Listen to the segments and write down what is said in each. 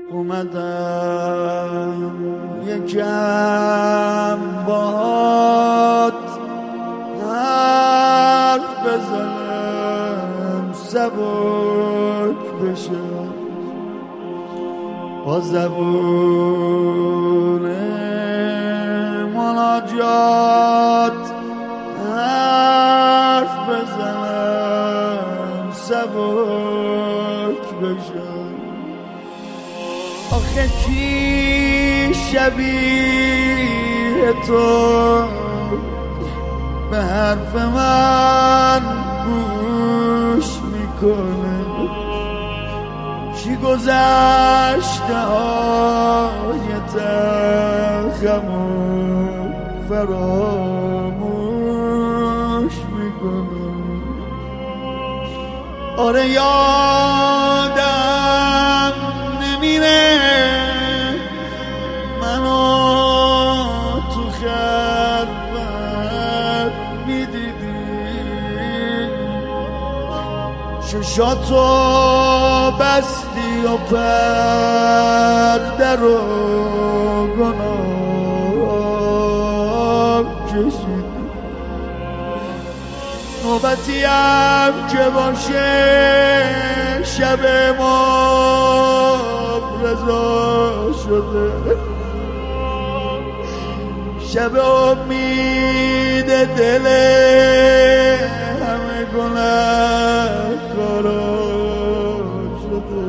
اومدم یکم باهات حرف بزنم سبک بشه با زبون مناجات حرف بزنم سبک بشه آخه کی شبیه تو به حرف من گوش میکنه کی گذشته های تلخمو فراموش میکنه آره یادم نمیره منو تو خلوت میدیدی چشاتو بستی و پرده رو گناه کشیدی نوبتی هم که باشه شب ما رضا شده شب امید دل همه گناهکارا شده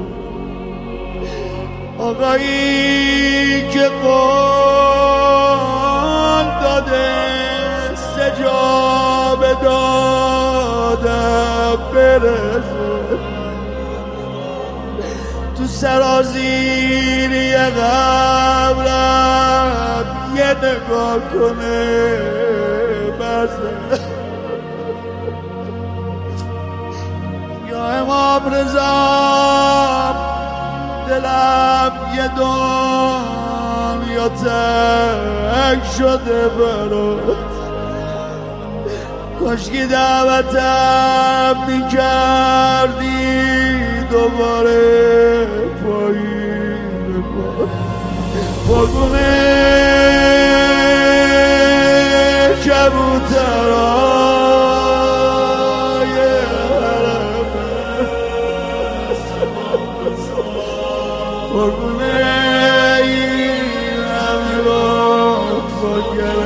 آقایی که قول داده سجاب دادم برسه تو سرازیری قبرم یه نگاه کنه بسه یا امام رضا دلم یه دنیا تنگ شده برات کاشکی دعوتم میکردی دوباره پایین قربونه کبوترهای حرمه قربونه این امیرات با